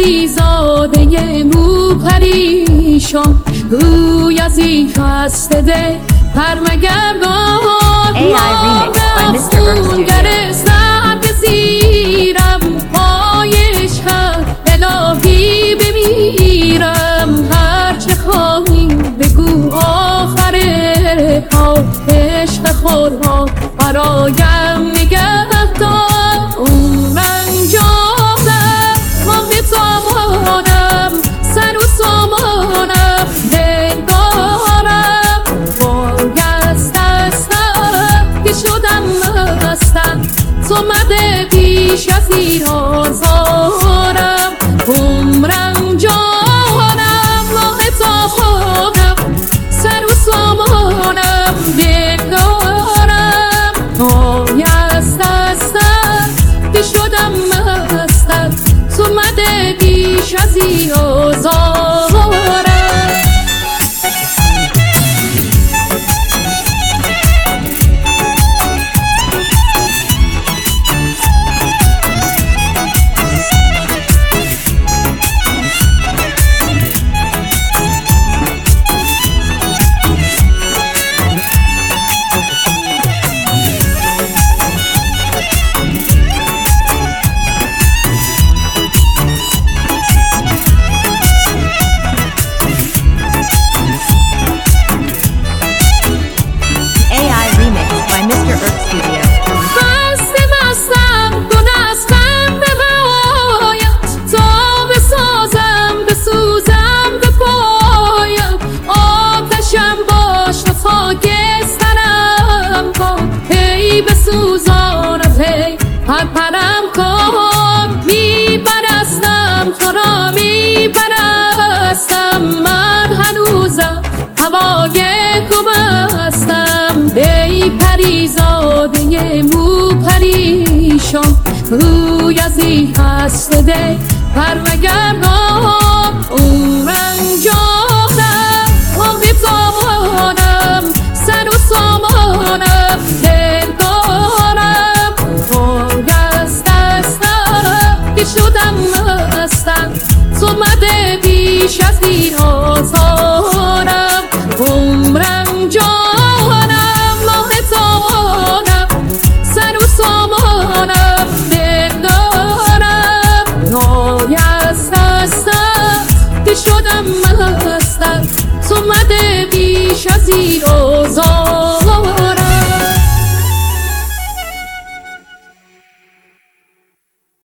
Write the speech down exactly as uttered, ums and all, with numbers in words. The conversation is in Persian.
پریزاده مو پریشان، روی از این خسته ده پرمگردان. A I remix by mister Erk Studio. سر بزیرم پایش هم الهی بمیرم، هرچه خواهی بگو آخره ها، عشق خورها برایم نگهدار. عمرم جانم ماه تابانم، سر و سامانم دلدارم، وای از دستم که شدم مستم، تو مده پیش از این آزارم. عمرم جانم ماه تابانم، سر و سامانم دلدارم، وای از دستم که شدم مستم، تو مده پیش از این آزارم. A I remix by mister Erk Studio. بسته بستم گل از خنده باید، تا بسازم بسوزم به پایم، آتشم باش و خاکسترم کن، هی بسوزانم هی پرپرم کن. میپرستم تو را میپرستم، من هنوزم هوای گم هستم. ای پریزاده مو پریشان، روی از این خسته ده پرمگردان. عمرم جانم ماه تابانم، سر و سامانم دلدارم، وای از دستم که شدم مستم، تو مده پیش از این آزارم. عمرم جانم ماه تابانم، سر و سامانم دلدارم، وای از دستم که شدم مستم، تو مده بیش از این آزارم.